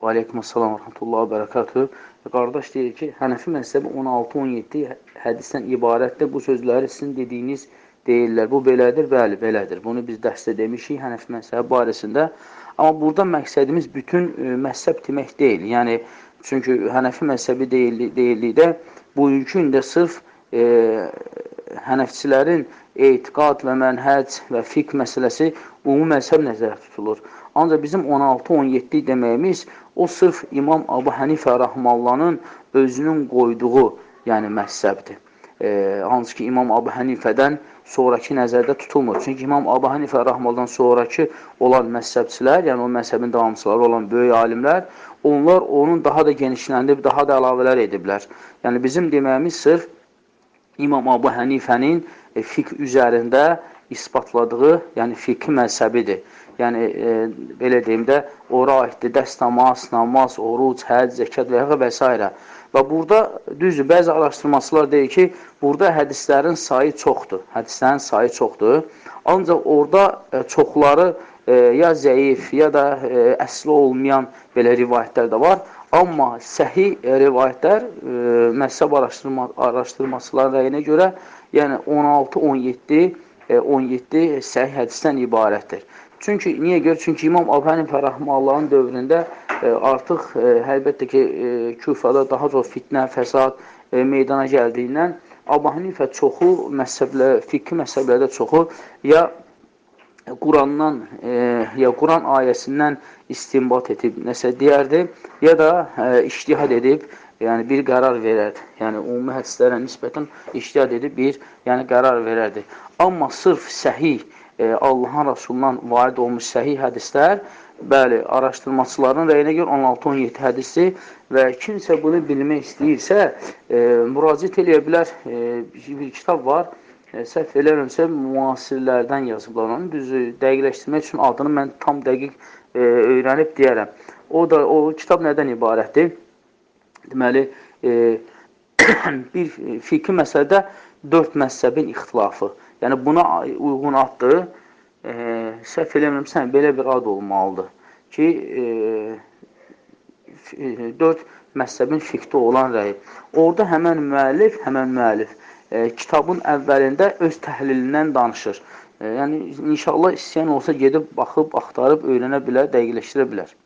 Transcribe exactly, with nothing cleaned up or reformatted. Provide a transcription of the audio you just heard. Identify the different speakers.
Speaker 1: Və aleykumussalam və rəhmətullahi və bərəkatuhu. Qardaş deyir ki, Hənəfi məzhəbi on altı on yeddi hədisdən ibarətdir. Bu sözləri sizin dediyiniz deyirlər. Bu belədir, bəli, belədir. Bunu biz dərsdə demişik Hənəfi məzhəbi barəsində. Amma burada məqsədimiz bütün e, məzhəb demək deyil. Yəni, çünki Hənəfi məzhəbi deyildikdə bugünkü gündə sırf e, Hənəfçilərin etiqad və mənhəc və fiqh məsələsi ümumi məzhəb nəzərdə tutulur. Ancaq bizim on altı on yeddi deməyimiz o sırf İmam Əbu Hənifə rəhməhullanın özünün qoyduğu, yəni məzhəbdir. E, hansı ki, İmam Əbu Hənifədən sonraki nəzərdə tutulmur. Çünki İmam Əbu Hənifə rəhməhullandan sonraki olan məzhəbçilər, yəni o məzhəbin davamçıları olan böyük alimlər, onlar onun daha da genişləndirib, daha da əlavələr ediblər. Yəni bizim deməyimiz sırf İmam Əbu Hənifənin e, fiqh üzərində isbatladığı, yəni fiqh məzhəbidir. Yəni, e, belə deyim də, ora aiddir, dəst namaz, namaz, oruc, həc, zəkat və və s. Və burada, düzdür, bəzi araşdırmaçılar deyir ki, burada hədislərin sayı çoxdur, hədislərin sayı çoxdur. Ancaq orada e, çoxları e, ya zəif, ya da e, əsli olmayan belə rivayətlər də var. Amma səhih e, rivayətlər, e, məzhəb araşdırma, araşdırmaçıların rəyinə görə, yəni on altı on yeddi on yeddi səhih hədisdən ibarətdir. Çünki, niyə görə? Çünki İmam Əbu Hənifə rəhməhullanın dövründə e, artıq, e, əlbəttə ki, e, Küfədə daha çox fitnə, fəsad e, meydana gəldiyindən Əbu Hənifə çoxu, məzhəblə, fiqhi məzhəblərdə çoxu ya Qurandan, e, ya Quran ayəsindən istinbat edib nəsə deyərdi, ya da e, iştihad edib, yəni bir qərar verərdi. Yəni, ümumi hədislərə nisbətən iştihad edib bir yəni, qərar verərdi. Amma sırf səhih, e, Allahın Rasulundan varid olmuş səhih hədislər, bəli, araşdırmacıların rəyinə görə on altı on yeddi hədisi və kimsə bunu bilmək istəyirsə, e, müraciət eləyə bilər. E, bir kitab var, e, səhv eləmirəmsə, müasirlərdən yazıblar onu. Düzü, dəqiqləşdirmək üçün adını mən tam dəqiq e, öyrənib deyərəm. O da, o kitab nədən ibarətdir? Deməli, e, bir fiqhi məsələdə dörd məzhəbin ixtilafı. Yəni, buna uyğun addır, e, səhv eləmirəmsən, belə bir ad olmalıdır ki, e, dörd məzhəbin fiqhdə olan rəyi. Orada həmən müəllif, həmən müəllif e, kitabın əvvəlində öz təhlilindən danışır. E, yəni, inşallah istəyən olsa gedib, baxıb, axtarıb, öyrənə bilər, dəqiqləşdirə bilər.